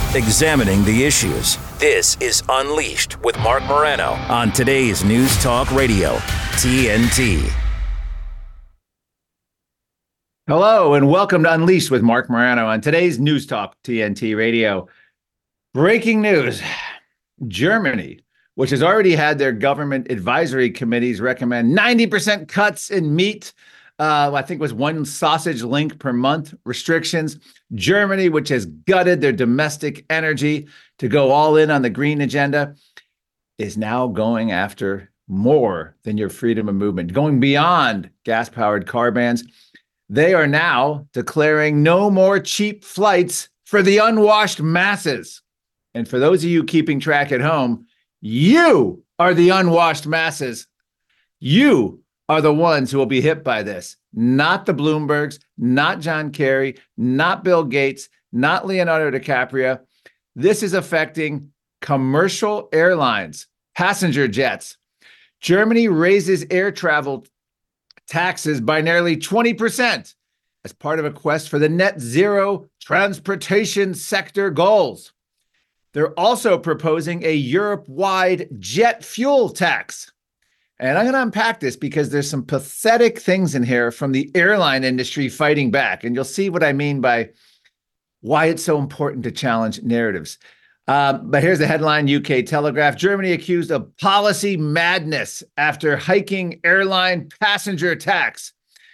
examining the issues. This is Unleashed with Mark Morano on today's News Talk Radio, TNT. Hello, and welcome to Unleashed with Mark Morano on today's News Talk TNT Radio. Breaking news. Germany, which has already had their government advisory committees recommend 90% cuts in meat, I think it was one sausage link per month restrictions. Germany, which has gutted their domestic energy to go all in on the green agenda, is now going after more than your freedom of movement, going beyond gas-powered car bans. They are now declaring no more cheap flights for the unwashed masses. And for those of you keeping track at home, you are the unwashed masses. You are the ones who will be hit by this, not the Bloombergs, not John Kerry, not Bill Gates, not Leonardo DiCaprio. This is affecting commercial airlines, passenger jets. Germany raises air travel taxes by nearly 20% as part of a quest for the net zero transportation sector goals. They're also proposing a Europe-wide jet fuel tax. And I'm going to unpack this because there's some pathetic things in here from the airline industry fighting back. And you'll see what I mean by why it's so important to challenge narratives. But here's the headline, UK Telegraph. Germany accused of policy madness after hiking airline passenger tax.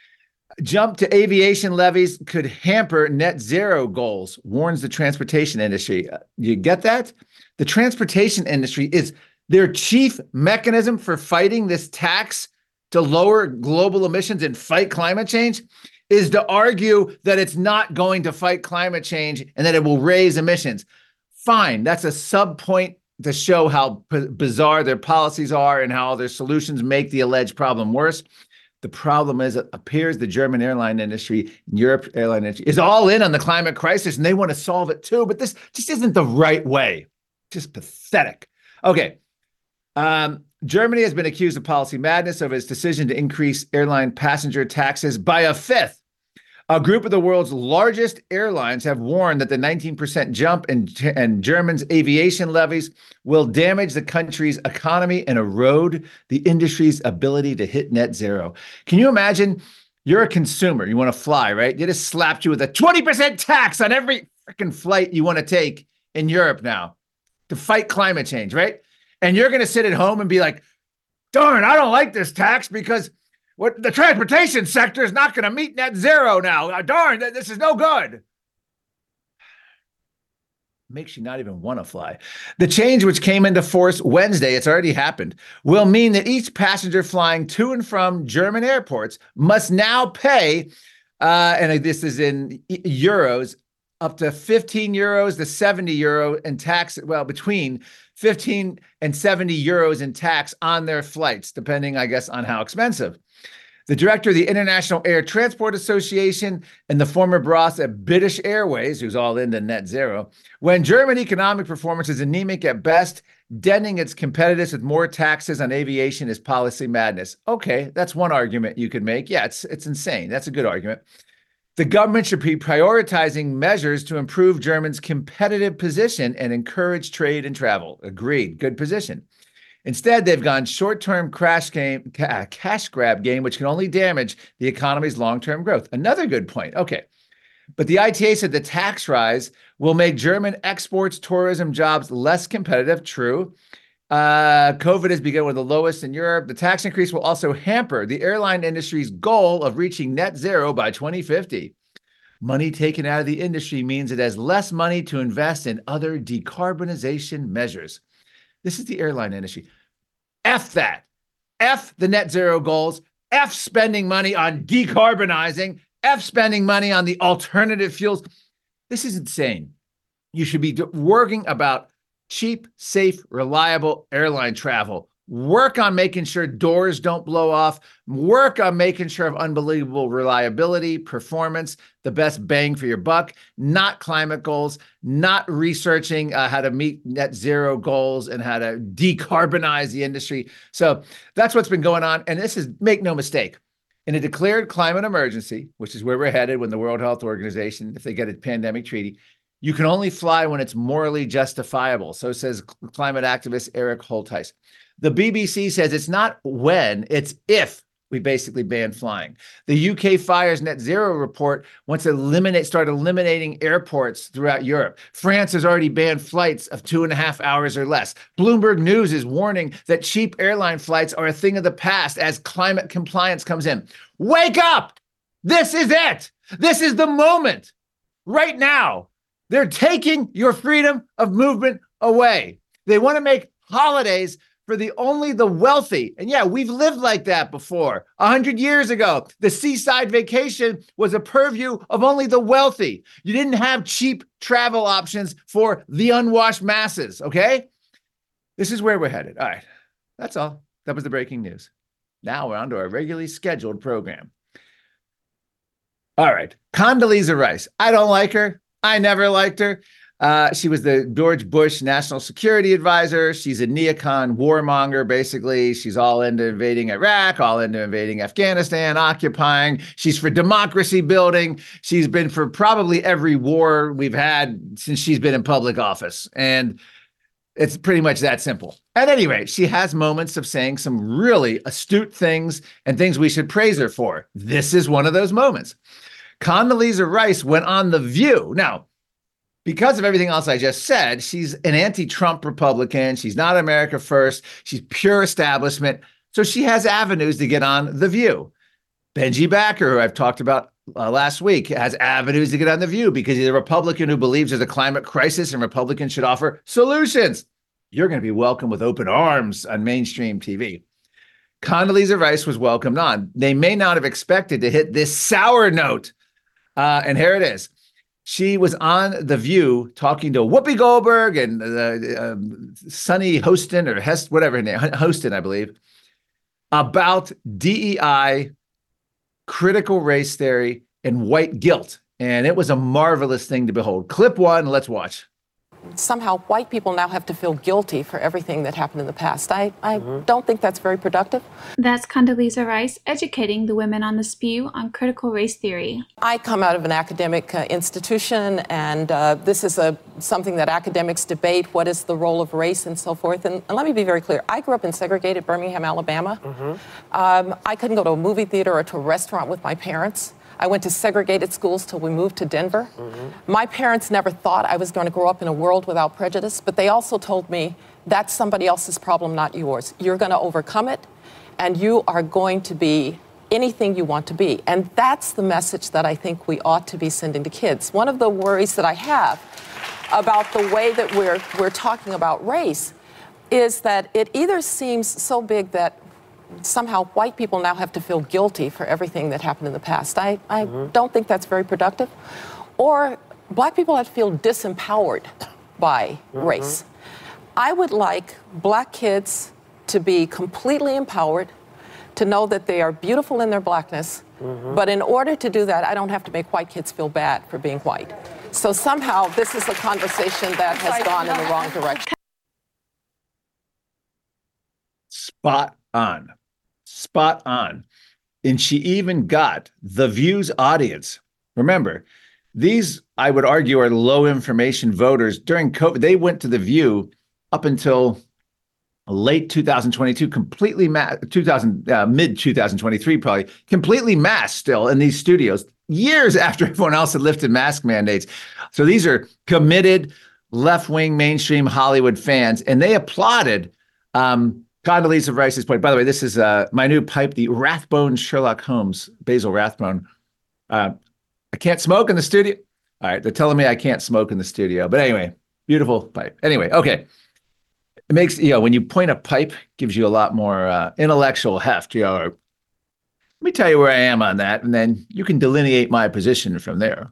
Jump to aviation levies could hamper net zero goals, warns the transportation industry. You get that? The transportation industry is their chief mechanism for fighting this tax to lower global emissions and fight climate change is to argue that it's not going to fight climate change and that it will raise emissions. Fine, that's a sub point to show how bizarre their policies are and how their solutions make the alleged problem worse. The problem is, it appears the German airline industry, Europe airline industry, is all in on the climate crisis and they want to solve it too. But this just isn't the right way. Just pathetic. Okay. Germany has been accused of policy madness over its decision to increase airline passenger taxes by a fifth. A group of the world's largest airlines have warned that the 19% jump in Germany's aviation levies will damage the country's economy and erode the industry's ability to hit net zero. Can you imagine? You're a consumer. You want to fly, right? They just slapped you with a 20% tax on every freaking flight you want to take in Europe now to fight climate change, right? And you're going to sit at home and be like, darn, I don't like this tax because what the transportation sector is not going to meet net zero now. Darn, this is no good. Makes you not even want to fly. The change, which came into force Wednesday, it's already happened, will mean that each passenger flying to and from German airports must now pay, and this is in euros, up to 15 euros to 70 euro in tax, well, between 15 and 70 euros in tax on their flights, depending, I guess, on how expensive. The director of the International Air Transport Association and the former boss at British Airways, who's all into net zero, when German economic performance is anemic at best, denting its competitiveness with more taxes on aviation is policy madness. Okay, that's one argument you could make. Yeah, it's insane. That's a good argument. The government should be prioritizing measures to improve Germany's competitive position and encourage trade and travel. Agreed. Good position. Instead, they've gone short-term cash grab game, which can only damage the economy's long-term growth. Another good point. Okay. But the ITA said the tax rise will make German exports, tourism jobs less competitive. True. COVID has begun with the lowest in Europe. The tax increase will also hamper the airline industry's goal of reaching net zero by 2050. Money taken out of the industry means it has less money to invest in other decarbonization measures. This is the airline industry. F that. F the net zero goals. F spending money on decarbonizing. F spending money on the alternative fuels. This is insane. You should be working about cheap, safe, reliable airline travel. Work on making sure doors don't blow off. Work on making sure of unbelievable reliability, performance, the best bang for your buck, not climate goals, not researching how to meet net zero goals and how to decarbonize the industry. So that's what's been going on. And this is, make no mistake, in a declared climate emergency, which is where we're headed when the World Health Organization, if they get a pandemic treaty, You can only fly when it's morally justifiable. So says climate activist Eric Holtheis. The BBC says it's not when, it's if we basically ban flying. The UK Fires Net Zero report wants to start eliminating airports throughout Europe. France has already banned flights of 2.5 hours or less. Bloomberg News is warning that cheap airline flights are a thing of the past as climate compliance comes in. Wake up! This is it. This is the moment. Right now, they're taking your freedom of movement away. They want to make holidays for only the wealthy. And yeah, we've lived like that before. 100 years ago, the seaside vacation was a purview of only the wealthy. You didn't have cheap travel options for the unwashed masses, okay? This is where we're headed. All right, that's all. That was the breaking news. Now we're on to our regularly scheduled program. All right, Condoleezza Rice. I don't like her. I never liked her. She was the George Bush national security advisor. She's a neocon warmonger, basically. She's all into invading Iraq, all into invading Afghanistan, occupying. She's for democracy building. She's been for probably every war we've had since she's been in public office. And it's pretty much that simple. At any rate, she has moments of saying some really astute things and things we should praise her for. This is one of those moments. Condoleezza Rice went on The View. Now, because of everything else I just said, she's an anti-Trump Republican. She's not America first. She's pure establishment. So she has avenues to get on The View. Benji Backer, who I've talked about last week, has avenues to get on The View because he's a Republican who believes there's a climate crisis and Republicans should offer solutions. You're going to be welcomed with open arms on mainstream TV. Condoleezza Rice was welcomed on. They may not have expected to hit this sour note. And here it is. She was on The View talking to Whoopi Goldberg and Sunny Hostin or Hest, whatever her name, Hostin, I believe, about DEI, critical race theory, and white guilt. And it was a marvelous thing to behold. Clip one, let's watch. Somehow white people now have to feel guilty for everything that happened in the past. I don't think that's very productive. That's Condoleezza Rice educating the women on The Spew on critical race theory. I come out of an academic institution, and this is something that academics debate, what is the role of race and so forth. And let me be very clear. I grew up in segregated Birmingham, Alabama. I couldn't go to a movie theater or to a restaurant with my parents. I went to segregated schools till we moved to Denver. My parents never thought I was going to grow up in a world without prejudice, but they also told me that's somebody else's problem, not yours. You're going to overcome it, and you are going to be anything you want to be. And that's the message that I think we ought to be sending to kids. One of the worries that I have about the way that we're talking about race is that it either seems so big that somehow white people now have to feel guilty for everything that happened in the past. I don't think that's very productive. Or black people have to feel disempowered by race. I would like black kids to be completely empowered, to know that they are beautiful in their blackness. But in order to do that, I don't have to make white kids feel bad for being white. So somehow this is a conversation that has gone in the wrong direction. Spot on. Spot on. And she even got The View's audience. Remember, these, I would argue, are low information voters. During COVID, they went to The View up until late 2022, completely mid 2023, probably completely masked still in these studios, years after everyone else had lifted mask mandates. So these are committed left-wing mainstream Hollywood fans, and they applauded Condoleezza Rice's point. By the way, this is my new pipe, the Rathbone Sherlock Holmes, Basil Rathbone. I can't smoke in the studio. All right, they're telling me I can't smoke in the studio. But anyway, beautiful pipe. Anyway, okay. It makes, when you point a pipe, gives you a lot more intellectual heft. Let me tell you where I am on that, and then you can delineate my position from there.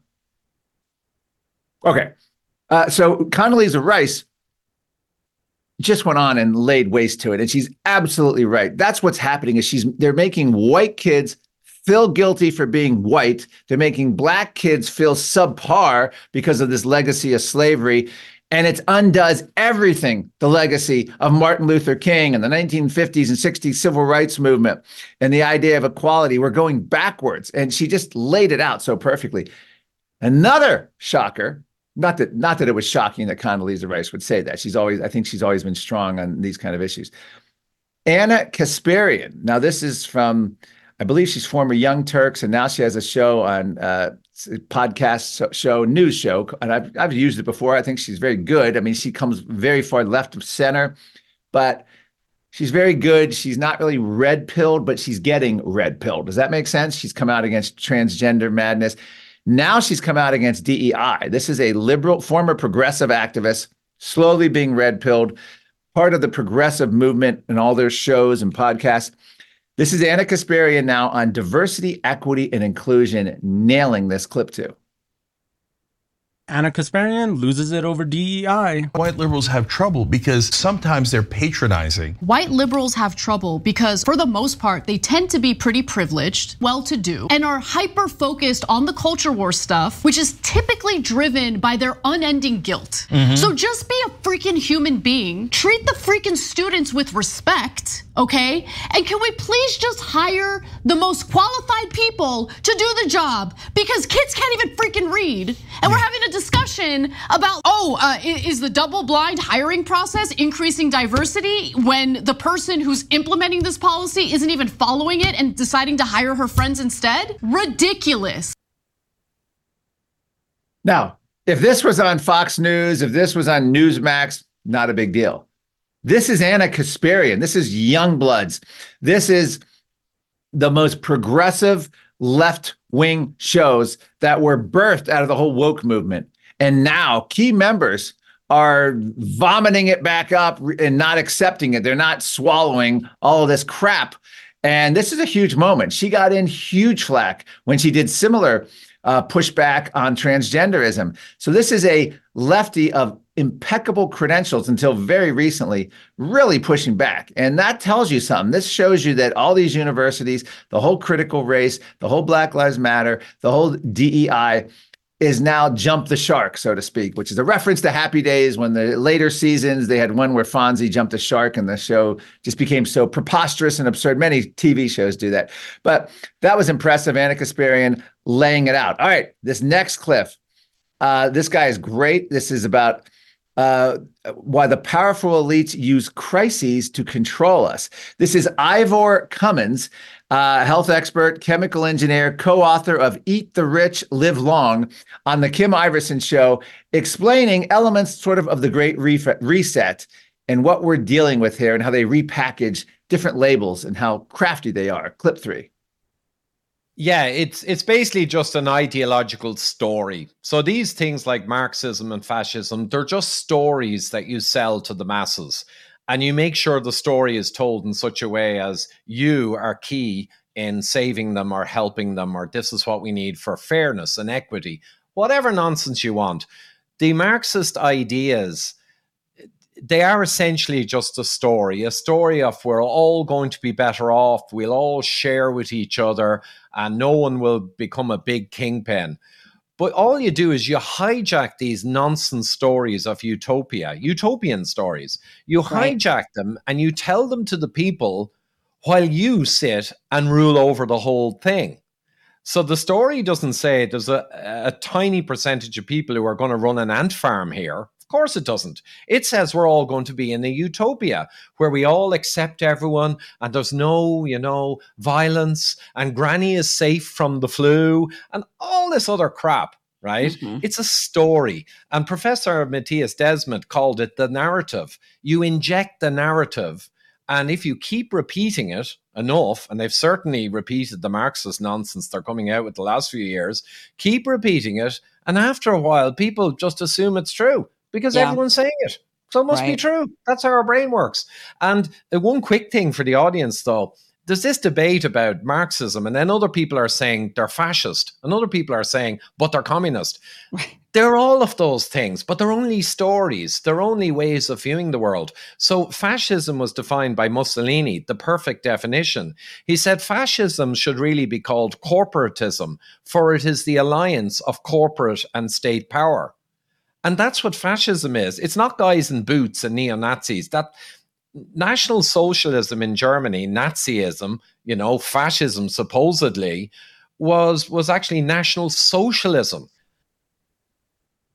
Okay. So Condoleezza Rice just went on and laid waste to it. And she's absolutely right. That's what's happening is they're making white kids feel guilty for being white. They're making black kids feel subpar because of this legacy of slavery. And it undoes everything, the legacy of Martin Luther King and the 1950s and 60s civil rights movement and the idea of equality. We're going backwards. And she just laid it out so perfectly. Another shocker Not that it was shocking that Condoleezza Rice would say that. I think she's always been strong on these kind of issues. Ana Kasparian. Now, this is from, I believe she's former Young Turks, and now she has a show on podcast show, news show, and I've used it before. I think she's very good. I mean, she comes very far left of center, but she's very good. She's not really red-pilled, but she's getting red-pilled. Does that make sense? She's come out against transgender madness. Now she's come out against DEI. This is a liberal, former progressive activist, slowly being red-pilled, part of the progressive movement in all their shows and podcasts. This is Ana Kasparian now on diversity, equity, and inclusion, nailing this clip too. Ana Kasparian loses it over DEI. White liberals have trouble because sometimes they're patronizing. White liberals have trouble because, for the most part, they tend to be pretty privileged, well-to-do, and are hyper-focused on the culture war stuff, which is typically driven by their unending guilt. So just be a freaking human being. Treat the freaking students with respect, okay? And can we please just hire the most qualified people to do the job? Because kids can't even freaking read. And we're having a discussion about, is the double-blind hiring process increasing diversity when the person who's implementing this policy isn't even following it and deciding to hire her friends instead? Ridiculous. Now, if this was on Fox News, if this was on Newsmax, not a big deal. This is Ana Kasparian. This is Youngbloods. This is the most progressive left-wing shows that were birthed out of the whole woke movement. And now key members are vomiting it back up and not accepting it. They're not swallowing all of this crap. And this is a huge moment. She got in huge flack when she did similar pushback on transgenderism. So this is a lefty of impeccable credentials until very recently, really pushing back. And that tells you something. This shows you that all these universities, the whole critical race, the whole Black Lives Matter, the whole DEI is now jumped the shark, so to speak, which is a reference to Happy Days when the later seasons, they had one where Fonzie jumped the shark and the show just became so preposterous and absurd. Many TV shows do that. But that was impressive. Ana Kasparian laying it out. All right, this next clip. This guy is great. This is about why the powerful elites use crises to control us. This is Ivor Cummins, health expert, chemical engineer, co-author of Eat the Rich, Live Long on the Kim Iverson Show, explaining elements sort of the Great Reset and what we're dealing with here and how they repackage different labels and how crafty they are. Clip 3. Yeah, it's basically just an ideological story. So these things like Marxism and fascism, they're just stories that you sell to the masses. And you make sure the story is told in such a way as you are key in saving them or helping them, or this is what we need for fairness and equity, whatever nonsense you want. The Marxist ideas, they are essentially just a story of we're all going to be better off, we'll all share with each other, and no one will become a big kingpin. But all you do is you hijack these nonsense stories of utopian stories. You hijack them and you tell them to the people while you sit and rule over the whole thing. So the story doesn't say there's a tiny percentage of people who are going to run an ant farm here. Of course it doesn't. It says we're all going to be in a utopia where we all accept everyone and there's no, violence and granny is safe from the flu and all this other crap, right? It's a story. And Professor Matthias Desmet called it the narrative. You inject the narrative, and if you keep repeating it enough, and they've certainly repeated the Marxist nonsense they're coming out with the last few years, keep repeating it, and after a while, people just assume it's true. Because everyone's saying it. So it must be true. That's how our brain works. And one quick thing for the audience, though. There's this debate about Marxism, and then other people are saying they're fascist, and other people are saying, but they're communist. They're all of those things, but they're only stories. They're only ways of viewing the world. So fascism was defined by Mussolini, the perfect definition. He said fascism should really be called corporatism, for it is the alliance of corporate and state power. And that's what fascism is. It's not guys in boots and neo-Nazis. That National Socialism in Germany, Nazism, fascism supposedly, was actually National Socialism.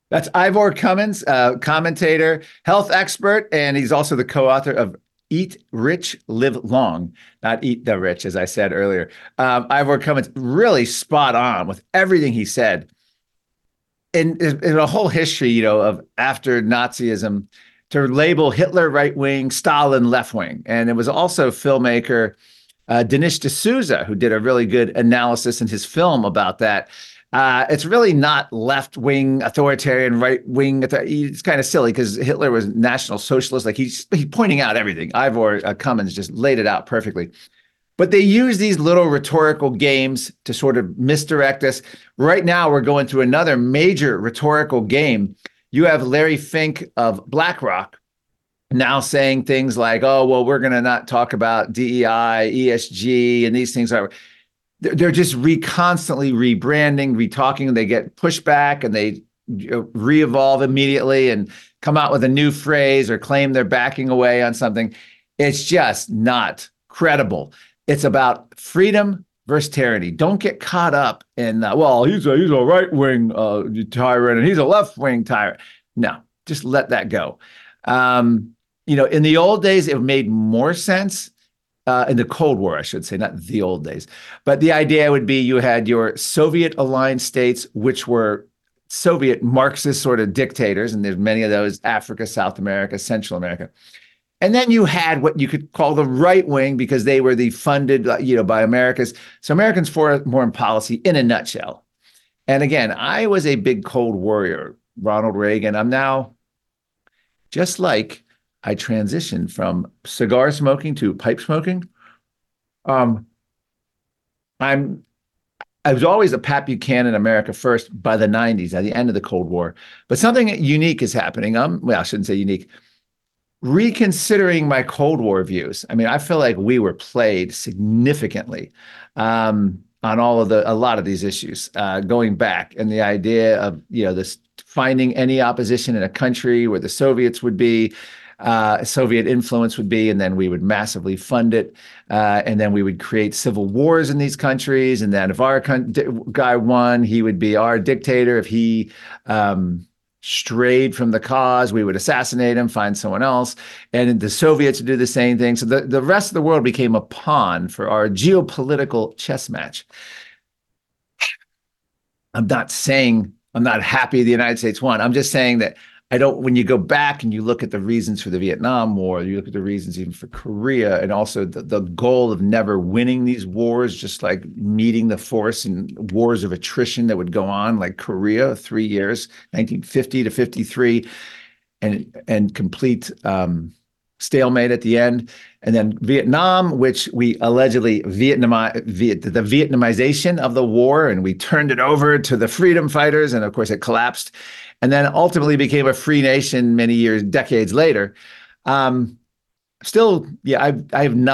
That's Ivor Cummins, commentator, health expert, and he's also the co-author of Eat Rich, Live Long, not Eat the Rich, as I said earlier. Ivor Cummins, really spot on with everything he said. In a whole history, of after Nazism, to label Hitler right-wing, Stalin left-wing. And it was also filmmaker Dinesh D'Souza who did a really good analysis in his film about that. It's really not left-wing authoritarian, right-wing. It's kind of silly because Hitler was National Socialist. Like he's pointing out everything. Ivor Cummins just laid it out perfectly. But they use these little rhetorical games to sort of misdirect us. Right now, we're going through another major rhetorical game. You have Larry Fink of BlackRock now saying things like, oh, well, we're going to not talk about DEI, ESG, and these things are. They're just constantly rebranding, retalking. They get pushback and they re-evolve immediately and come out with a new phrase or claim they're backing away on something. It's just not credible. It's about freedom versus tyranny. Don't get caught up in, well, he's a right-wing tyrant and he's a left-wing tyrant. No, just let that go. In the old days, it made more sense. In the Cold War, I should say, not the old days. But the idea would be you had your Soviet-aligned states, which were Soviet Marxist sort of dictators, and there's many of those, Africa, South America, Central America. And then you had what you could call the right wing because they were the funded, by Americans. So Americans for foreign policy in a nutshell. And again, I was a big Cold Warrior, Ronald Reagan. I'm now just like I transitioned from cigar smoking to pipe smoking. I was always a Pat Buchanan America First by the 90s, at the end of the Cold War. But something unique is happening. I shouldn't say unique. Reconsidering my Cold War views. I mean, I feel like we were played significantly on a lot of these issues going back, and the idea of this finding any opposition in a country where the Soviets would be. Soviet influence would be, and then we would massively fund it, and then we would create civil wars in these countries. And then if our guy won, he would be our dictator. If he strayed from the cause, we would assassinate him, find someone else. And the Soviets would do the same thing. So the rest of the world became a pawn for our geopolitical chess match. I'm not saying I'm not happy the United States won. I'm just saying that when you go back and you look at the reasons for the Vietnam War, you look at the reasons even for Korea, and also the goal of never winning these wars, just like meeting the force in wars of attrition that would go on, like Korea, 3 years, 1950 to 53, and complete stalemate at the end. And then Vietnam, which we allegedly the Vietnamization of the war, and we turned it over to the freedom fighters, and of course it collapsed. And then ultimately became a free nation many years, decades later. I'm not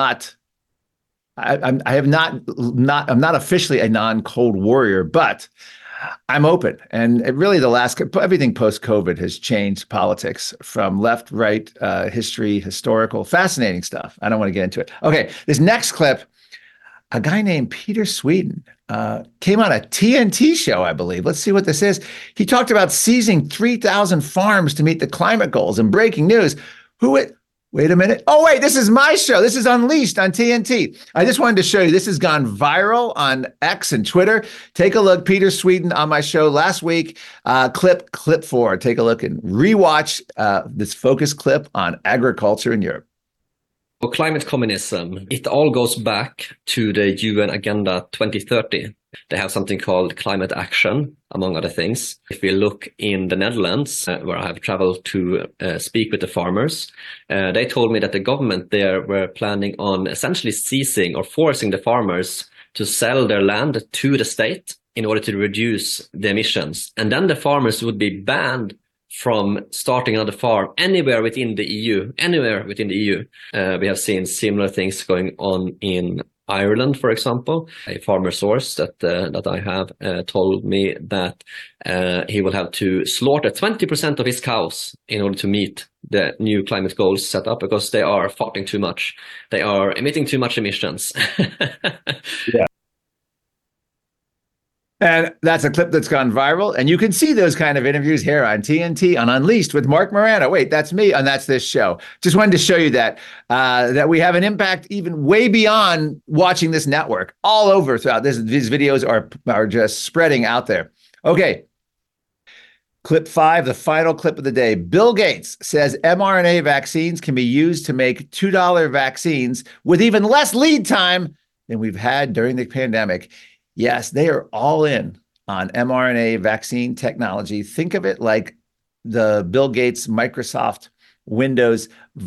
officially a non-Cold Warrior, but I'm open. And everything post-COVID has changed politics from left, right, history, historical, fascinating stuff. I don't want to get into it. Okay, this next clip, a guy named Peter Sweden came on a TNT show, I believe. Let's see what this is. He talked about seizing 3,000 farms to meet the climate goals. And breaking news, wait a minute. Oh, wait, this is my show. This is Unleashed on TNT. I just wanted to show you, this has gone viral on X and Twitter. Take a look. Peter Sweden on my show last week. Clip 4. Take a look and rewatch this focus clip on agriculture in Europe. Climate communism, it all goes back to the UN Agenda 2030. They have something called climate action, among other things. If we look in the Netherlands, where I have traveled to speak with the farmers, they told me that the government there were planning on essentially seizing or forcing the farmers to sell their land to the state in order to reduce the emissions. And then the farmers would be banned from starting another farm anywhere within the EU. We have seen similar things going on in Ireland, for example. A farmer source that I have told me that he will have to slaughter 20% of his cows in order to meet the new climate goals set up because they are farting too much. They are emitting too much emissions. Yeah. And that's a clip that's gone viral. And you can see those kind of interviews here on TNT on Unleashed with Marc Morano. Wait, that's me, and that's this show. Just wanted to show you that we have an impact even way beyond watching this network, all over throughout this. These videos are just spreading out there. Okay. Clip 5, the final clip of the day. Bill Gates says mRNA vaccines can be used to make $2 vaccines with even less lead time than we've had during the pandemic. Yes, they are all in on mRNA vaccine technology. Think of it like the Bill Gates Microsoft Windows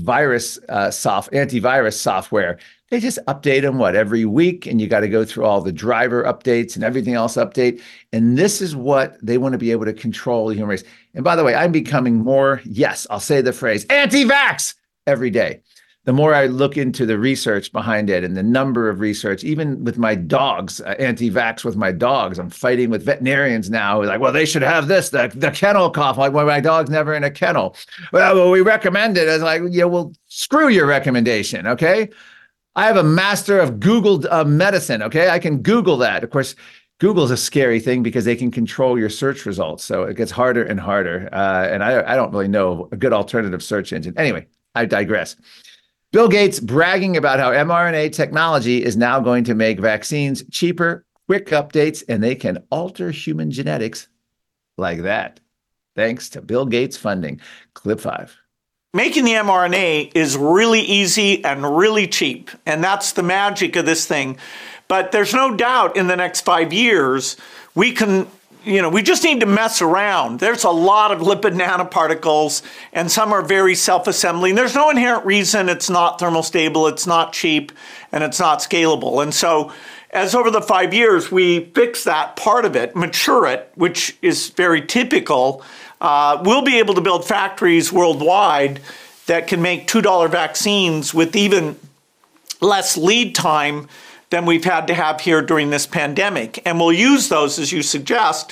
antivirus software. They just update them, every week, and you got to go through all the driver updates and everything else update. And this is what they want to be able to control the human race. And by the way, I'm becoming more, yes, I'll say the phrase, anti-vax every day. The more I look into the research behind it and the number of research, even with my dogs, anti-vax with my dogs, I'm fighting with veterinarians now. Like, well, they should have this, the kennel cough. Like, well, my dog's never in a kennel. Well, we recommend it. As like, well, screw your recommendation, okay? I have a master of Google medicine, okay? I can Google that. Of course, Google's a scary thing because they can control your search results. So it gets harder and harder. And I don't really know a good alternative search engine. Anyway, I digress. Bill Gates bragging about how mRNA technology is now going to make vaccines cheaper, quick updates, and they can alter human genetics like that. Thanks to Bill Gates funding. Clip 5. Making the mRNA is really easy and really cheap, and that's the magic of this thing. But there's no doubt in the next 5 years, we just need to mess around. There's a lot of lipid nanoparticles, and some are very self-assembling. There's no inherent reason it's not thermostable, it's not cheap, and it's not scalable. And so as over the 5 years, we fix that part of it, mature it, which is very typical, we'll be able to build factories worldwide that can make $2 vaccines with even less lead time than we've had to have here during this pandemic. And we'll use those, as you suggest.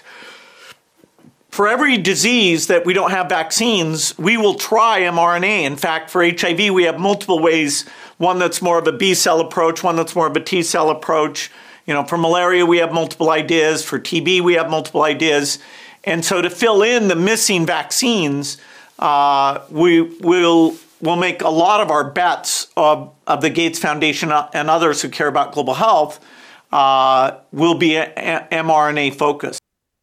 For every disease that we don't have vaccines, we will try mRNA. In fact, for HIV, we have multiple ways, one that's more of a B-cell approach, one that's more of a T-cell approach. For malaria, we have multiple ideas. For TB, we have multiple ideas. And so to fill in the missing vaccines, we'll make a lot of our bets of the Gates Foundation and others who care about global health will be mRNA focused.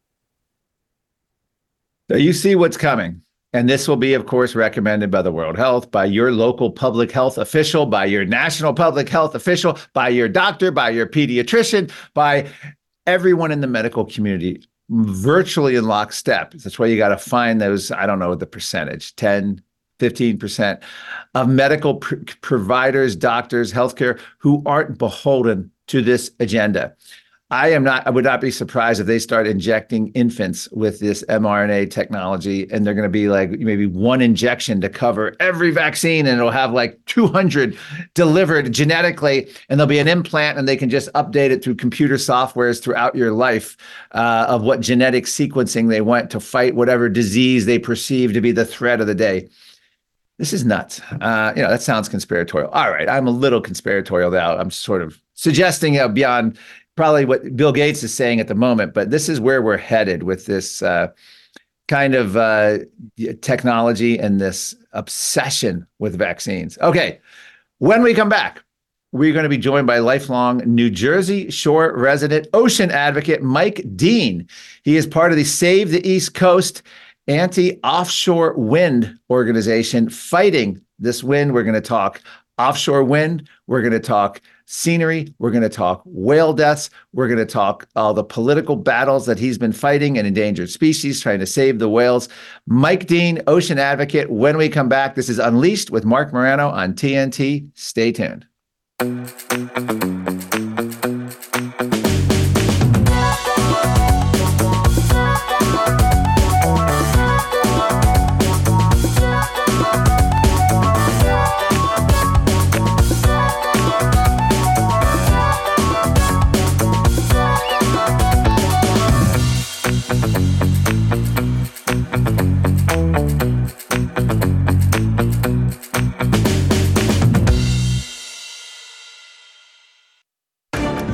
So you see what's coming. And this will be, of course, recommended by the World Health, by your local public health official, by your national public health official, by your doctor, by your pediatrician, by everyone in the medical community, virtually in lockstep. That's why you got to find those, I don't know the percentage, 10, 15% of medical providers, doctors, healthcare who aren't beholden to this agenda. I would not be surprised if they start injecting infants with this mRNA technology, and they're going to be like maybe one injection to cover every vaccine, and it'll have like 200 delivered genetically, and there'll be an implant, and they can just update it through computer softwares throughout your life of what genetic sequencing they want to fight whatever disease they perceive to be the threat of the day. This is nuts. That sounds conspiratorial. All right, I'm a little conspiratorial now. I'm sort of suggesting beyond probably what Bill Gates is saying at the moment, but this is where we're headed with this kind of technology and this obsession with vaccines. Okay, when we come back, we're going to be joined by lifelong New Jersey Shore resident ocean advocate Mike Dean. He is part of the Save the East Coast anti-offshore wind organization fighting this wind. We're going to talk offshore wind. We're going to talk scenery. We're going to talk whale deaths. We're going to talk all the political battles that he's been fighting and endangered species, trying to save the whales. Mike Dean, ocean advocate. When we come back, this is Unleashed with Marc Morano on TNT. Stay tuned.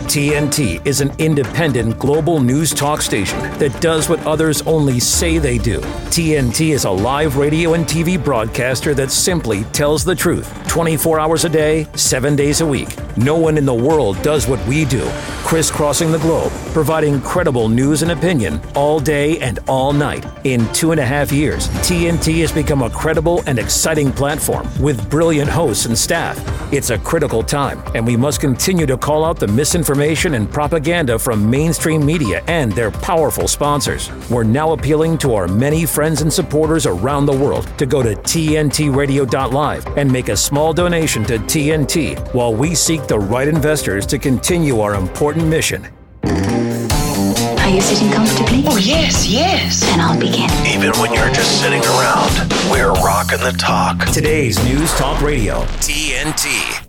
TNT is an independent global news talk station that does what others only say they do. TNT is a live radio and TV broadcaster that simply tells the truth 24 hours a day, 7 days a week. No one in the world does what we do, crisscrossing the globe, providing credible news and opinion all day and all night. In 2.5 years, TNT has become a credible and exciting platform with brilliant hosts and staff. It's a critical time, and we must continue to call out the misinformation and propaganda from mainstream media and their powerful sponsors. We're now appealing to our many friends and supporters around the world to go to tntradio.live and make a small donation to TNT while we seek the right investors to continue our important mission. Are you sitting comfortably? Oh, yes. Then I'll begin. Even when you're just sitting around, we're rocking the talk. Today's News Talk Radio, TNT.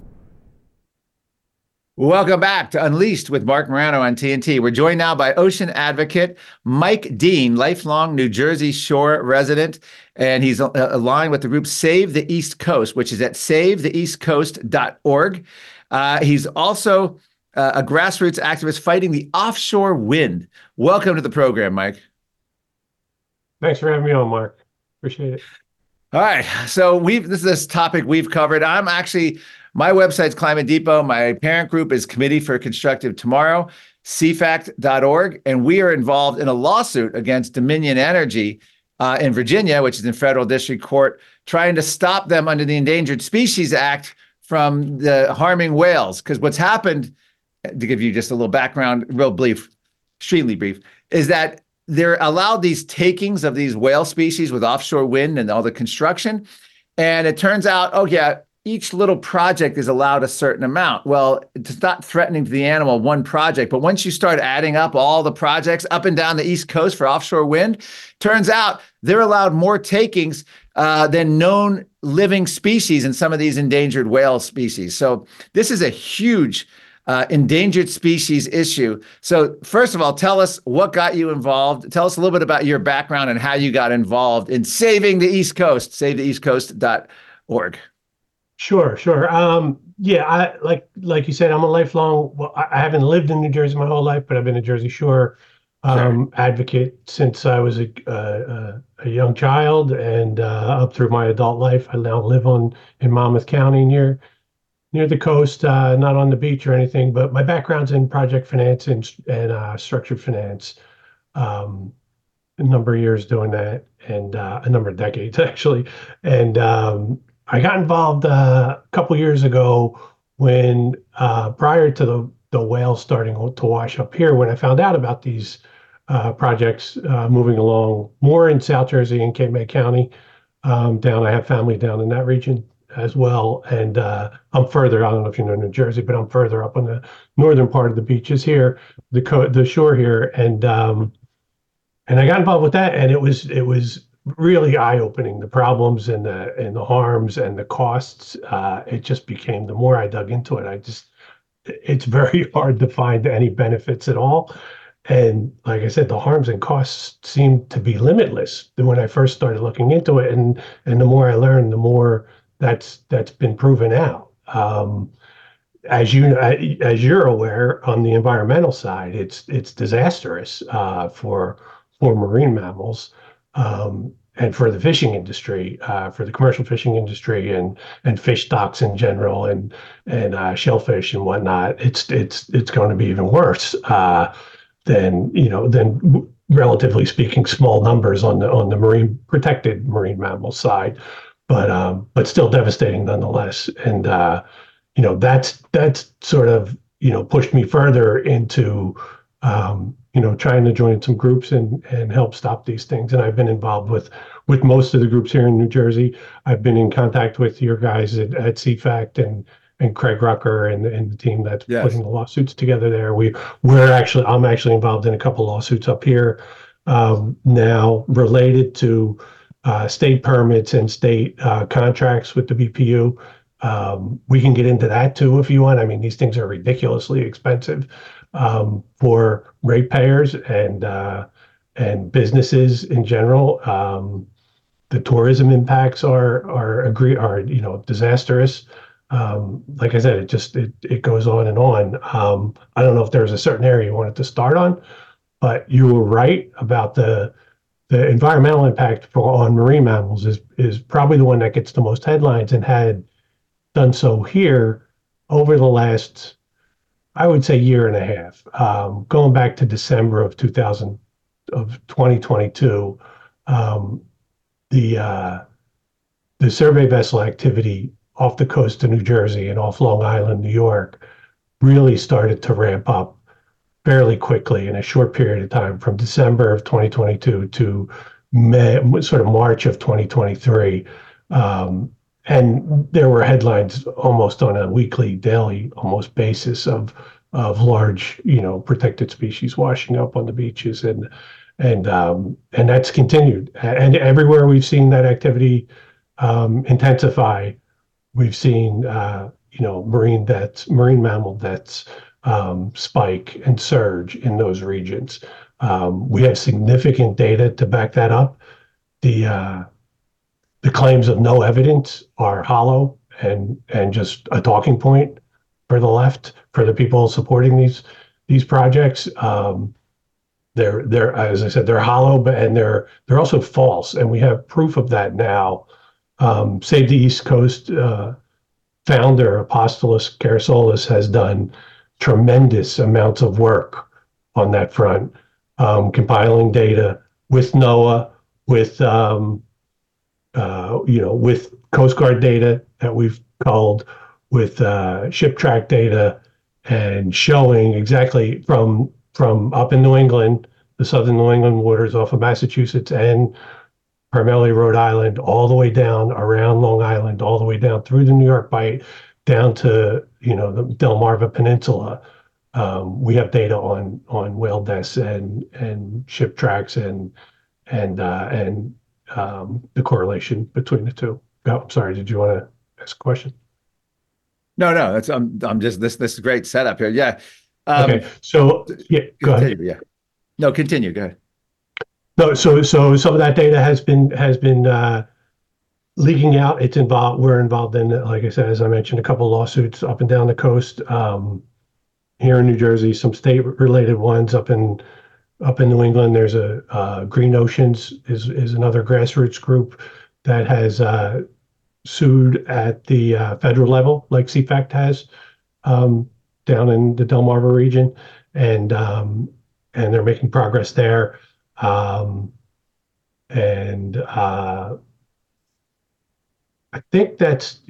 Welcome back to Unleashed with Marc Morano on TNT. We're joined now by ocean advocate Mike Dean, lifelong New Jersey Shore resident, and he's aligned with the group Save the East Coast, which is at savetheeastcoast.org. He's also a grassroots activist fighting the offshore wind. Welcome to the program, Mike. Thanks for having me on, Mark. Appreciate it. All right. So this is this topic we've covered. My website's Climate Depot. My parent group is Committee for Constructive Tomorrow, cfact.org. And we are involved in a lawsuit against Dominion Energy in Virginia, which is in federal district court, trying to stop them under the Endangered Species Act from the harming whales. Because what's happened, to give you just a little background, extremely brief, is that they're allowed these takings of these whale species with offshore wind and all the construction. And it turns out, each little project is allowed a certain amount. Well, it's not threatening to the animal, one project, but once you start adding up all the projects up and down the East Coast for offshore wind, turns out they're allowed more takings than known living species in some of these endangered whale species. So this is a huge endangered species issue. So first of all, tell us what got you involved. Tell us a little bit about your background and how you got involved in saving the East Coast, savetheeastcoast.org. Sure. I like you said, I'm a lifelong. Well, I haven't lived in New Jersey my whole life, but I've been a Jersey Shore advocate since I was a young child and up through my adult life. I now live in Monmouth County near the coast, not on the beach or anything. But my background's in project finance and structured finance. A number of years doing that, and a number of decades actually, and. I got involved a couple years ago when, prior to the whales starting to wash up here, when I found out about these projects moving along more in South Jersey and Cape May County. I have family down in that region as well. And I'm further, I don't know if you know New Jersey, but I'm further up on the northern part of the beaches here, the shore here. And I got involved with that, and it was really eye-opening, the problems and the harms and the costs. It just became, the more I dug into it, it's very hard to find any benefits at all. And like I said, the harms and costs seem to be limitless when I first started looking into it. And the more I learned, the more that's been proven out. As you're aware, on the environmental side, it's disastrous for marine mammals. And for the fishing industry, for the commercial fishing industry, and fish stocks in general, and shellfish and whatnot, it's going to be even worse than relatively speaking small numbers on the protected marine mammal side, but still devastating nonetheless. And that's sort of pushed me further into trying to join some groups and help stop these things. And I've been involved with most of the groups here in New Jersey. I've been in contact with your guys at CFACT and Craig Rucker and the team that's putting the lawsuits together there. I'm actually involved in a couple lawsuits up here now related to state permits and state contracts with the BPU. We can get into that too if you want. I mean, these things are ridiculously expensive for ratepayers and businesses in general. The tourism impacts are disastrous. like I said, it goes on and on. I don't know if there's a certain area you wanted to start on, but you were right about the environmental impact on marine mammals is probably the one that gets the most headlines, and had done so here over the last, I would say, year and a half, going back to December of 2022. The survey vessel activity off the coast of New Jersey and off Long Island, New York, really started to ramp up fairly quickly in a short period of time, from December of 2022 to sort of March of 2023. And there were headlines almost on a weekly, daily, almost basis of large, protected species washing up on the beaches, and that's continued. And everywhere we've seen that activity intensify, we've seen marine mammal deaths spike and surge in those regions. We have significant data to back that up. The claims of no evidence are hollow and just a talking point for the left, for the people supporting these projects. They're as I said, they're hollow, and they're also false, and we have proof of that now. Save the East Coast founder Apostolos Karasolis has done tremendous amounts of work on that front, compiling data with NOAA, with with Coast Guard data that we've culled, with ship track data, and showing exactly from up in New England, the southern New England waters off of Massachusetts and primarily Rhode Island, all the way down around Long Island, all the way down through the New York Bight, down to the Delmarva Peninsula. We have data on whale deaths and ship tracks and the correlation between the two. Oh, sorry, did you want to ask a question? No, that's I'm just this is a great setup here. Yeah. Okay. So yeah, go ahead. Yeah. No, continue. Go ahead. No, so some of that data has been leaking out. We're involved in, like I said, as I mentioned, a couple of lawsuits up and down the coast. Here in New Jersey, some state-related ones up in New England. There's a Green Oceans is another grassroots group that has sued at the federal level, like CFACT has, down in the Delmarva region, and they're making progress there. I think that's,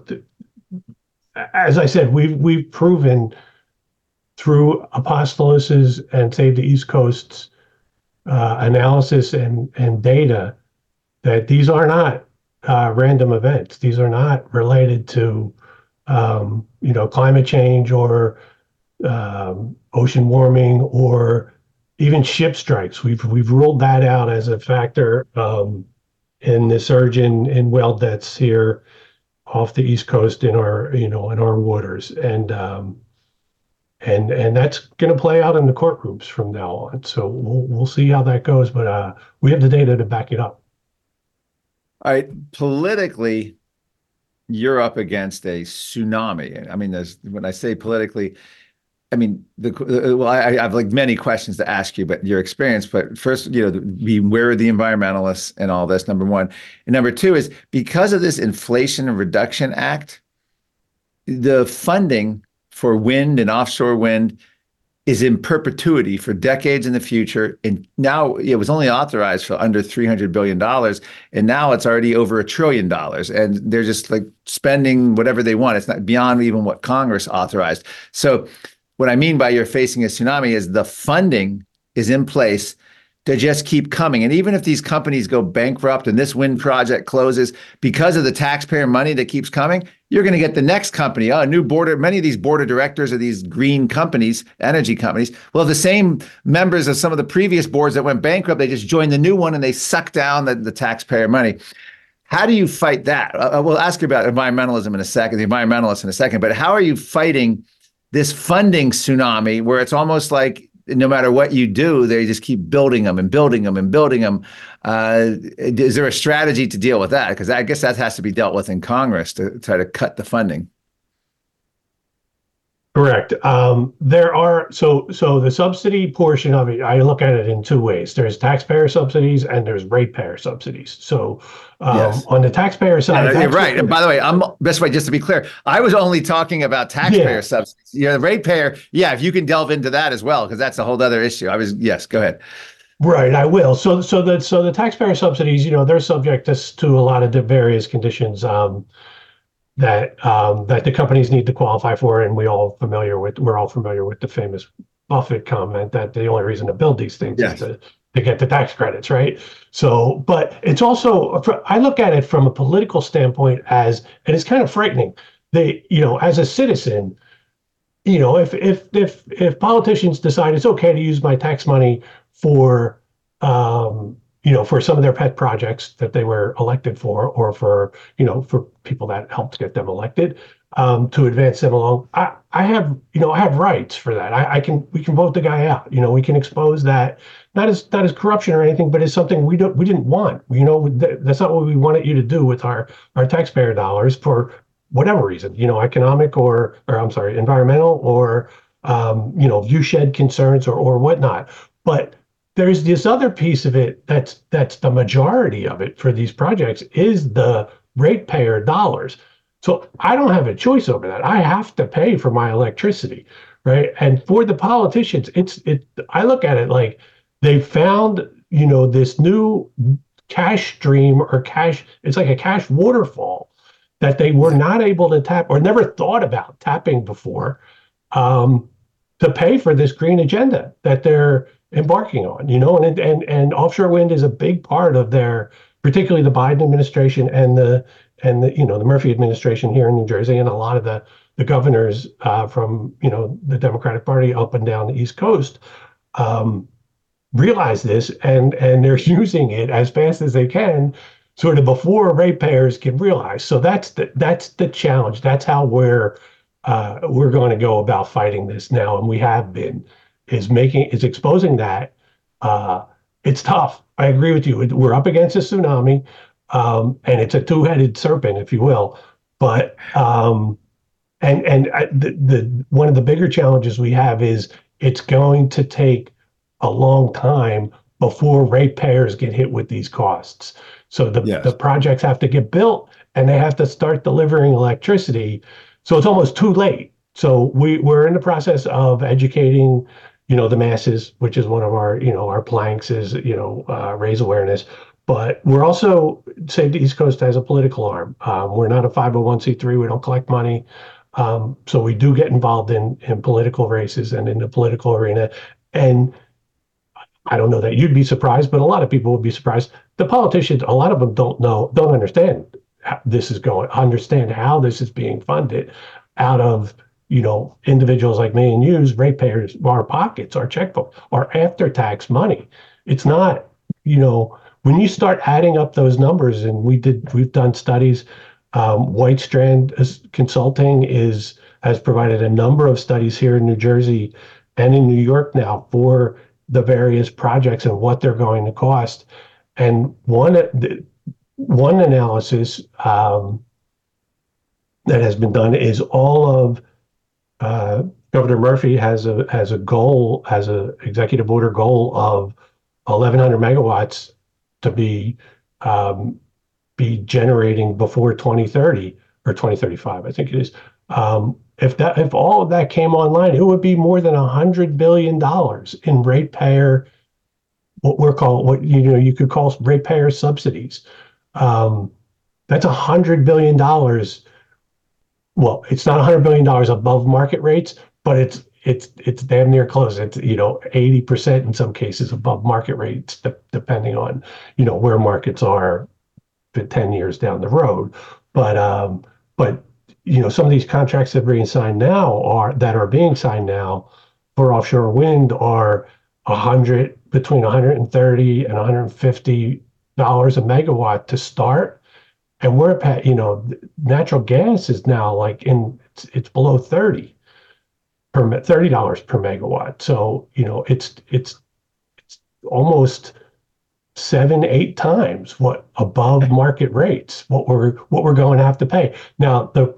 as I said, we've proven through Apostolos's and Save the East Coast's analysis and data that these are not random events. These are not related to climate change or ocean warming or even ship strikes. We've ruled that out as a factor in the surge in whale deaths here off the East Coast in our waters, and that's going to play out in the courtrooms from now on. So we'll see how that goes, but we have the data to back it up. All right, politically, you're up against a tsunami. I mean, when I say politically, I mean, I have like many questions to ask you, but your experience. But first, where are the environmentalists and all this, number one. And number two is, because of this Inflation Reduction Act, the funding for wind and offshore wind is in perpetuity for decades in the future. And now it was only authorized for under $300 billion. And now it's already over $1 trillion. And they're just like spending whatever they want. It's not beyond even what Congress authorized. So what I mean by you're facing a tsunami is the funding is in place to just keep coming. And even if these companies go bankrupt and this wind project closes, because of the taxpayer money that keeps coming, you're going to get the next company, many of these board of directors of these green companies, energy companies, well, the same members of some of the previous boards that went bankrupt, they just joined the new one and they suck down the taxpayer money. How do you fight that? We'll ask you about environmentalism in a second, the environmentalists in a second, but how are you fighting this funding tsunami where it's almost like no matter what you do, they just keep building them and building them and building them? Is there a strategy to deal with that? Because I guess that has to be dealt with in Congress to try to cut the funding. Correct. There are so the subsidy portion of it, I look at it in two ways. There's taxpayer subsidies and there's ratepayer subsidies. So Yes. on the taxpayer side, You're right. And by the way, best way, just to be clear, I was only talking about taxpayer subsidies. The ratepayer, if you can delve into that as well, because that's a whole other issue. Yes, go ahead. Right, I will. So the taxpayer subsidies, they're subject to a lot of the various conditions that the companies need to qualify for, and we're all familiar with the famous Buffett comment that the only reason to build these things is to get the tax credits, right? So, but it's also, I look at it from a political standpoint and it's kind of frightening. As a citizen, if politicians decide it's okay to use my tax money for for some of their pet projects that they were elected for, or for people that helped get them elected, to advance them along. I have rights for that. We can vote the guy out. We can expose that, not as corruption or anything, but as something we didn't want. That's not what we wanted you to do with our taxpayer dollars for whatever reason. Economic or I'm sorry, environmental or viewshed concerns or whatnot. But there's this other piece of it that's the majority of it for these projects is the ratepayer dollars. So I don't have a choice over that. I have to pay for my electricity, right? And for the politicians, I look at it like they found, this new cash stream or cash. It's like a cash waterfall that they were not able to tap or never thought about tapping before, to pay for this green agenda that they're embarking on, and offshore wind is a big part of particularly the Biden administration and the Murphy administration here in New Jersey, and a lot of the governors from the Democratic Party up and down the East Coast realize this, and they're using it as fast as they can, sort of before ratepayers can realize. So that's the challenge. That's how we're going to go about fighting this now, and we have been. Is exposing that. It's tough. I agree with you. We're up against a tsunami, and it's a two-headed serpent, if you will. But one of the bigger challenges we have is it's going to take a long time before ratepayers get hit with these costs. So the projects have to get built and they have to start delivering electricity. So it's almost too late. So we're in the process of educating the masses, which is one of our planks is, raise awareness. But we're also, Save the East Coast has a political arm. We're not a 501c3. We don't collect money. So we do get involved in political races and in the political arena. And I don't know that you'd be surprised, but a lot of people would be surprised. The politicians, a lot of them don't understand how this is going, understand how this is being funded out of individuals like me and you's ratepayers, our pockets, our checkbook, our after-tax money. It's not, when you start adding up those numbers, and we've done studies. White Strand Consulting has provided a number of studies here in New Jersey and in New York now for the various projects and what they're going to cost. And one analysis that has been done is all of Governor Murphy has a goal, has an executive order goal of 1,100 megawatts to be generating before 2030 or 2035, I think it is. If all of that came online, it would be more than $100 billion in ratepayer, what you could call ratepayer subsidies. That's $100 billion. Well, it's not $100 billion above market rates, but it's damn near close. It's 80% in some cases above market rates, depending on where markets are 10 years down the road. But some of these contracts that are being signed now for offshore wind are between $130 and $150 a megawatt to start. And we're at, natural gas is now it's below $30 per megawatt. So, it's almost 7-8 times what above market rates, what we're going to have to pay. Now, the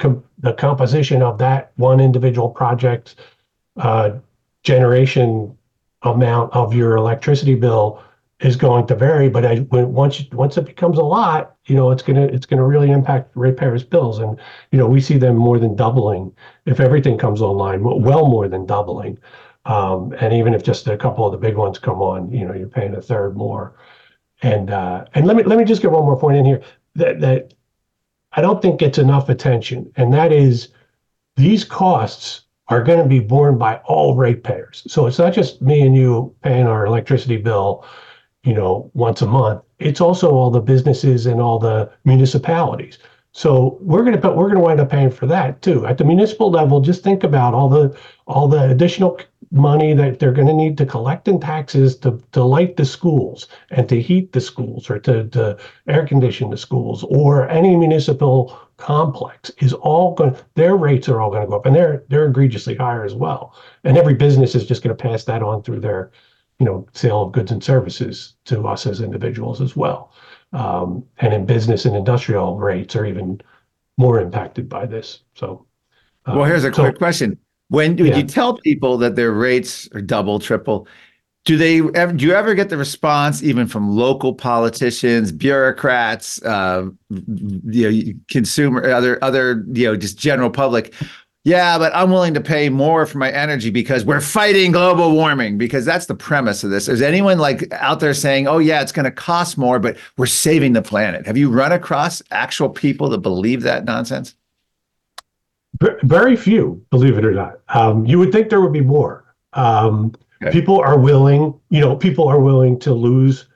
the composition of that one individual project generation amount of your electricity bill is going to vary, but once it becomes a lot, it's gonna really impact ratepayers' bills, and we see them more than doubling if everything comes online, well more than doubling, and even if just a couple of the big ones come on, you're paying a third more, and let me just get one more point in here that I don't think gets enough attention, and that is these costs are going to be borne by all ratepayers. So it's not just me and you paying our electricity bill, once a month. It's also all the businesses and all the municipalities. So we're going to wind up paying for that too. At the municipal level, just think about all the additional money that they're going to need to collect in taxes to light the schools and to heat the schools or to air condition the schools, or any municipal complex is all going. Their rates are all going to go up, and they're egregiously higher as well. And every business is just going to pass that on through their sale of goods and services to us as individuals as well. And in business and industrial, rates are even more impacted by this. So, well, here's a quick question. When you tell people that their rates are double, triple, do you ever get the response even from local politicians, bureaucrats, consumer, other just general public? Yeah, but I'm willing to pay more for my energy because we're fighting global warming, because that's the premise of this. Is anyone out there saying, oh yeah, it's going to cost more, but we're saving the planet? Have you run across actual people that believe that nonsense? Very few, believe it or not. You would think there would be more. Okay. People are willing to lose,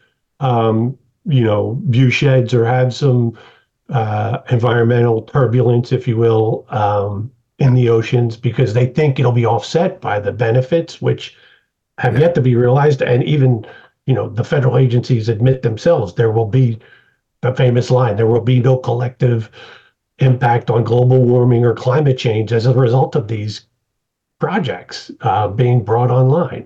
view sheds or have some environmental turbulence, if you will, in the oceans, because they think it'll be offset by the benefits, which have yet to be realized. And even, the federal agencies admit themselves, there will be the famous line, there will be no collective impact on global warming or climate change as a result of these projects being brought online.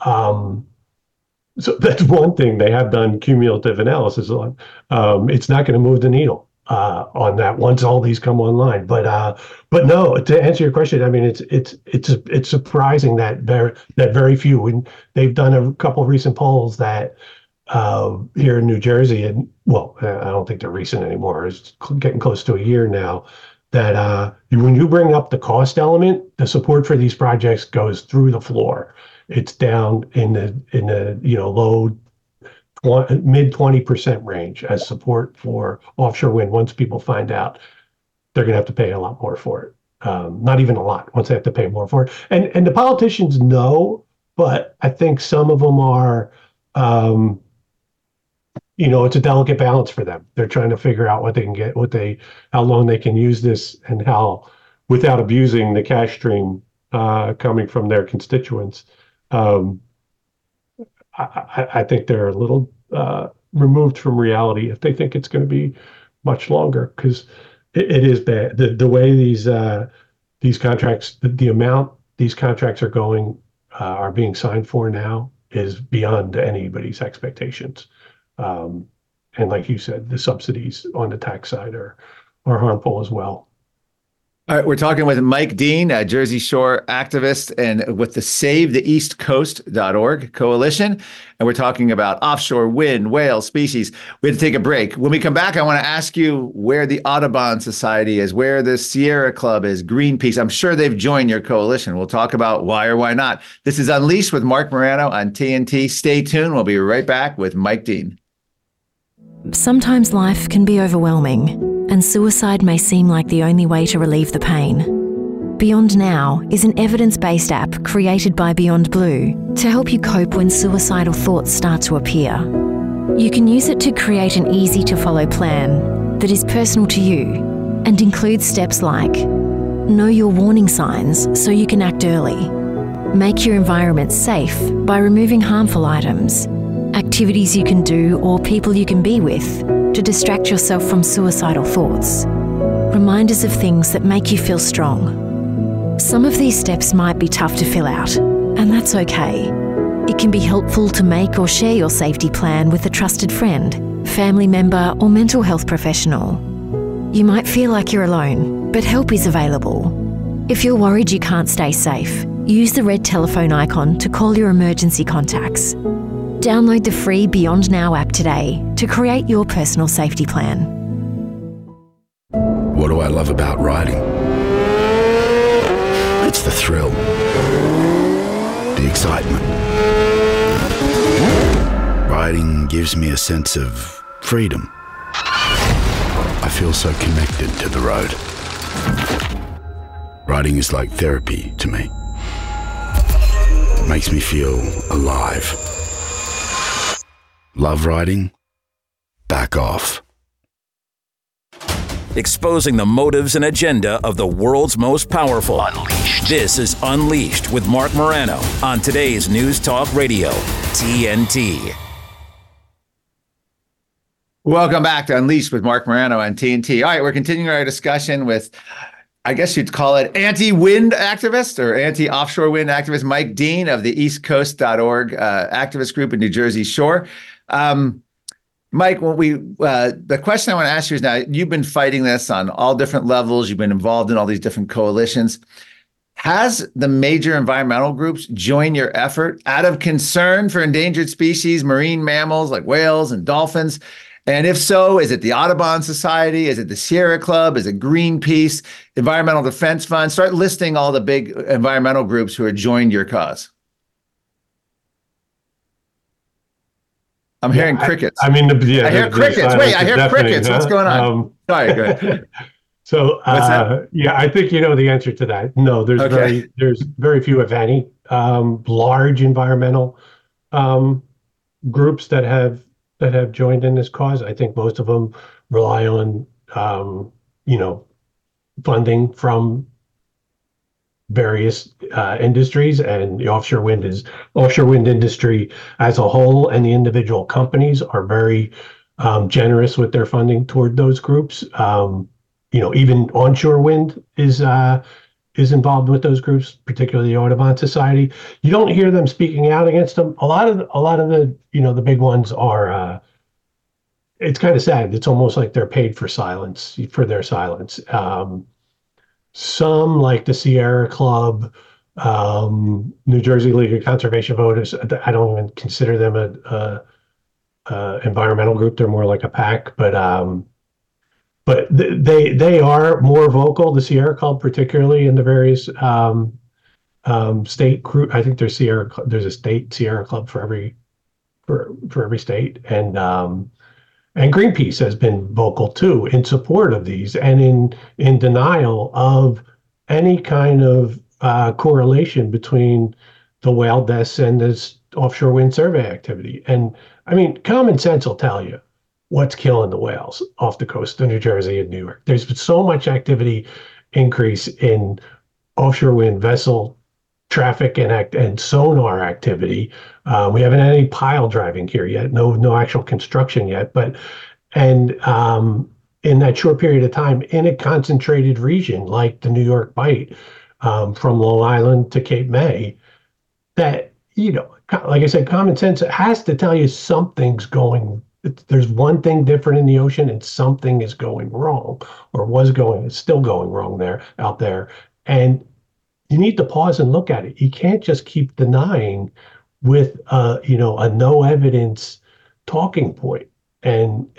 So that's one thing they have done cumulative analysis on. It's not going to move the needle on that once all these come online. But no, to answer your question, I mean, it's surprising that very few. When they've done a couple of recent polls that here in New Jersey, and I don't think they're recent anymore. It's getting close to a year now. That when you bring up the cost element, the support for these projects goes through the floor. It's down in the low mid 20% range as support for offshore wind. Once people find out, they're going to have to pay a lot more for it. Not even a lot. Once they have to pay more for it, and the politicians know, but I think some of them are. It's a delicate balance for them. They're trying to figure out what they can get, how long they can use this, and how, without abusing the cash stream coming from their constituents. I think they're a little removed from reality if they think it's going to be much longer, because it is bad. The way these contracts, the amount these contracts are being signed for now is beyond anybody's expectations. And like you said, the subsidies on the tax side are harmful as well. All right, we're talking with Mike Dean, a Jersey Shore activist, and with the SaveTheEastCoast.org coalition. And we're talking about offshore wind, whale species. We had to take a break. When we come back, I want to ask you where the Audubon Society is, where the Sierra Club is, Greenpeace. I'm sure they've joined your coalition. We'll talk about why or why not. This is Unleashed with Marc Morano on TNT. Stay tuned. We'll be right back with Mike Dean. Sometimes life can be overwhelming, and suicide may seem like the only way to relieve the pain. Beyond Now is an evidence-based app created by Beyond Blue to help you cope when suicidal thoughts start to appear. You can use it to create an easy-to-follow plan that is personal to you and includes steps like know your warning signs so you can act early, make your environment safe by removing harmful items, activities you can do or people you can be with to distract yourself from suicidal thoughts, reminders of things that make you feel strong. Some of these steps might be tough to fill out, and that's okay. It can be helpful to make or share your safety plan with a trusted friend, family member, or mental health professional. You might feel like you're alone, but help is available. If you're worried you can't stay safe, use the red telephone icon to call your emergency contacts. Download the free Beyond Now app today to create your personal safety plan. What do I love about riding? It's the thrill, the excitement. Riding gives me a sense of freedom. I feel so connected to the road. Riding is like therapy to me. It makes me feel alive. Love riding? Back off. Exposing the motives and agenda of the world's most powerful. Unleashed. This is Unleashed with Marc Morano on today's News Talk Radio, TNT. Welcome back to Unleashed with Marc Morano on TNT. All right, we're continuing our discussion with, I guess you'd call it anti-wind activist or anti-offshore wind activist, Mike Dean of the eastcoast.org activist group in New Jersey Shore. Mike, the question I want to ask you is, now you've been fighting this on all different levels. You've been involved in all these different coalitions. Has the major environmental groups joined your effort out of concern for endangered species, marine mammals like whales and dolphins? And if so, is it the Audubon Society? Is it the Sierra Club? Is it Greenpeace, Environmental Defense Fund? Start listing all the big environmental groups who have joined your cause. I'm hearing crickets. I hear crickets. Wait, I hear crickets. What's going on? Sorry, go ahead. So, I think you know the answer to that. No, there's very few, if any, large environmental groups that have joined in this cause. I think most of them rely on, funding from various industries, and the offshore wind industry as a whole, and the individual companies are very generous with their funding toward those groups. Even onshore wind is involved with those groups, particularly the Audubon Society. You don't hear them speaking out against them. A lot of the the big ones are. It's kind of sad. It's almost like they're paid for their silence. Some, like the Sierra Club, New Jersey League of Conservation Voters, I don't even consider them a environmental group. They're more like a PAC, but they are more vocal. The Sierra Club, particularly in the various state group. I think there's a state Sierra Club for every state, and Greenpeace has been vocal too in support of these, and in denial of any kind of correlation between the whale deaths and this offshore wind survey activity. And I mean, common sense will tell you what's killing the whales off the coast of New Jersey and New York. There's been so much activity increase in offshore wind vessel traffic and sonar activity. We haven't had any pile driving here yet, no actual construction yet, and in that short period of time in a concentrated region like the New York Bight, from Long Island to Cape May, that, like I said, common sense has to tell you something's going. There's one thing different in the ocean, and something is going wrong, or is still going wrong out there. And you need to pause and look at it. You can't just keep denying with a no evidence talking point. And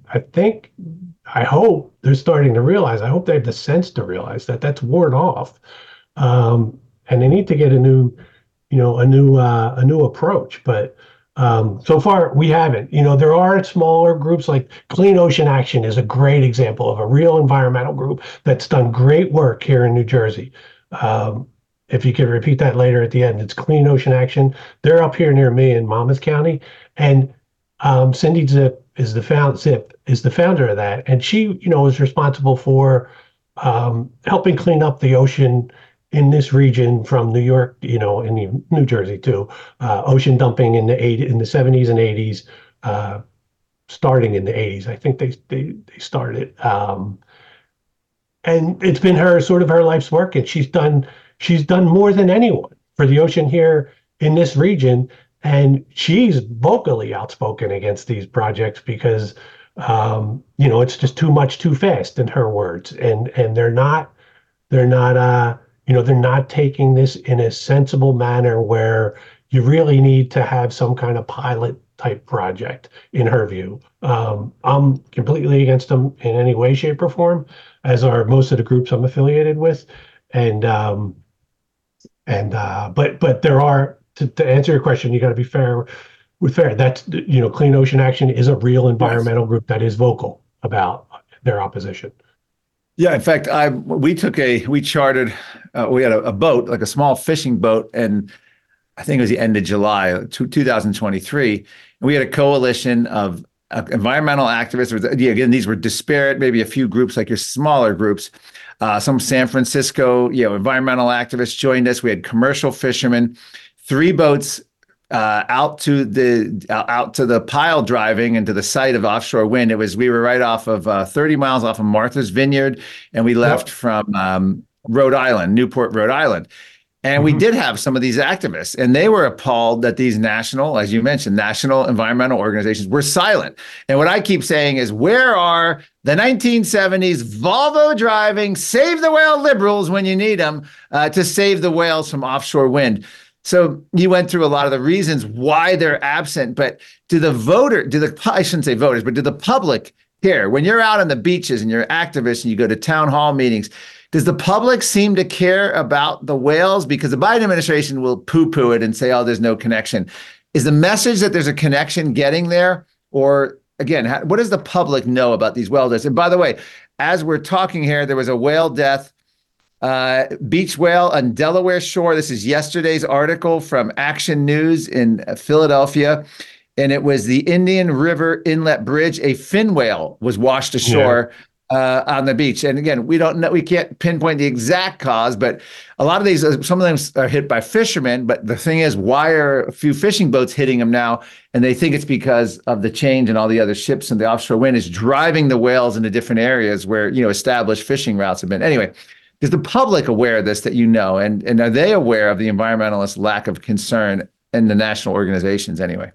I hope they're starting to realize. I hope they have the sense to realize that that's worn off, and they need to get a new approach. But so far we haven't. There are smaller groups like Clean Ocean Action is a great example of a real environmental group that's done great work here in New Jersey. If you could repeat that later at the end, it's Clean Ocean Action. They're up here near me in Monmouth County, and Cindy Zip is the founder of that, and she is responsible for helping clean up the ocean in this region from New York, in New Jersey too. Ocean dumping in the 70s and 80s, starting in the 80s. I think they started. And it's been her life's work, and she's done more than anyone for the ocean here in this region, and she's vocally outspoken against these projects because It's just too much too fast, in her words. And they're not taking this in a sensible manner where you really need to have some kind of pilot type project, in her view. I'm completely against them in any way, shape, or form, as are most of the groups I'm affiliated with. But there are, to answer your question, you got to be fair. That's, Clean Ocean Action is a real environmental group that is vocal about their opposition. Yeah, in fact, we chartered, we had a boat, like a small fishing boat, and I think it was the end of July 2023. And we had a coalition of environmental activists. Again, these were disparate, maybe a few groups like your smaller groups. Some San Francisco, environmental activists joined us. We had commercial fishermen, 3 boats out to the pile driving and to the site of offshore wind. We were right off of 30 miles off of Martha's Vineyard, and we left from Rhode Island, Newport, Rhode Island. And we did have some of these activists, and they were appalled that these national, as you mentioned, national environmental organizations were silent. And what I keep saying is, where are the 1970s Volvo driving, save the whale liberals when you need them to save the whales from offshore wind? So you went through a lot of the reasons why they're absent, but I shouldn't say voters, but do the public care? When you're out on the beaches and you're activists and you go to town hall meetings, does the public seem to care about the whales? Because the Biden administration will poo-poo it and say, oh, there's no connection. Is the message that there's a connection getting there? Or again, what does the public know about these whale deaths? And by the way, as we're talking here, there was a whale death, beach whale on Delaware shore. This is yesterday's article from Action News in Philadelphia. And it was the Indian River Inlet Bridge. A fin whale was washed ashore on the beach. And again, we can't pinpoint the exact cause, but a lot of these, some of them are hit by fishermen. But the thing is, why are a few fishing boats hitting them now? And they think it's because of the change and all the other ships and the offshore wind is driving the whales into different areas where, established fishing routes have been. Anyway, is the public aware of this and are they aware of the environmentalist lack of concern in the national organizations anyway?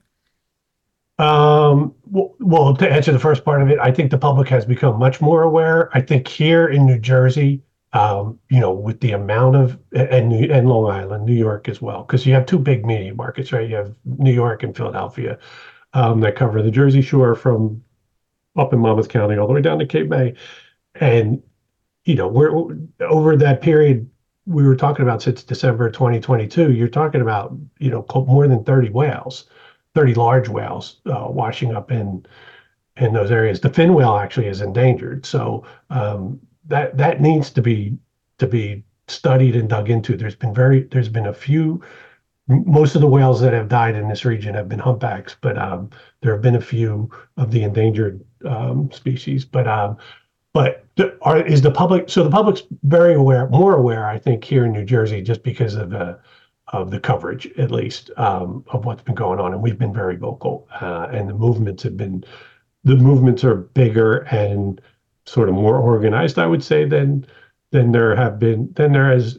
Well, to answer the first part of it, I think the public has become much more aware. I think here in New Jersey, with the amount of, and Long Island, New York as well, because you have 2 big media markets, right? You have New York and Philadelphia that cover the Jersey Shore from up in Monmouth County all the way down to Cape May. And, we're over that period we were talking about since December 2022, you're talking about, more than 30 large whales washing up in those areas. The fin whale actually is endangered, so that needs to be studied and dug into. There's been a few. Most of the whales that have died in this region have been humpbacks, but there have been a few of the endangered species. Is the public? So the public's more aware, I think, here in New Jersey, just because of the coverage, at least, of what's been going on, and we've been very vocal. And the movements are bigger and sort of more organized, I would say, than there is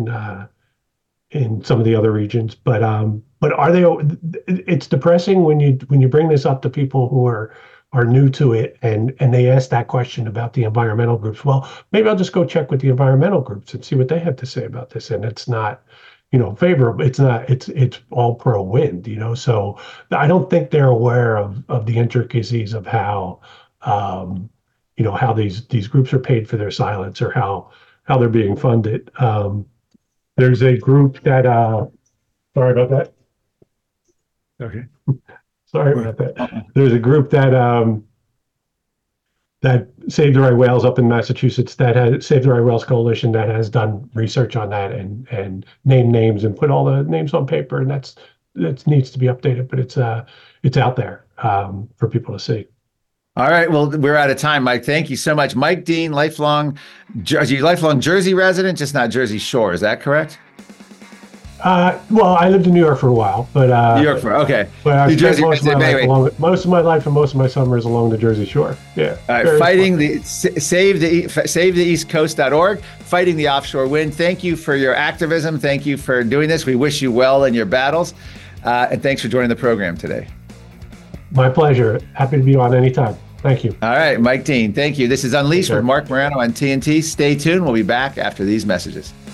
in some of the other regions. But are they? It's depressing when you bring this up to people who are new to it, and they ask that question about the environmental groups. Well, maybe I'll just go check with the environmental groups and see what they have to say about this. And it's not, favorable. It's not. It's all pro wind. So I don't think they're aware of the intricacies of how, how these groups are paid for their silence, or how they're being funded. There's a group that. Sorry about that. Okay. Sorry about that. There's a group that Save the Right Whales up in Massachusetts, that has Save the Right Whales Coalition, that has done research on that and named names and put all the names on paper, and that needs to be updated, but it's out there for people to see. All right. Well, we're out of time, Mike. Thank you so much. Mike Dean, lifelong Jersey resident, just not Jersey Shore. Is that correct? Well, I lived in New York for a while, but New York okay. But I spent most of my life and most of my summers along the Jersey Shore. Yeah. All right. SaveTheEastCoast.org, fighting the offshore wind. Thank you for your activism. Thank you for doing this. We wish you well in your battles, and thanks for joining the program today. My pleasure. Happy to be on anytime. Thank you. All right, Mike Dean, thank you. This is Unleashed with Marc Morano on TNT. Stay tuned. We'll be back after these messages.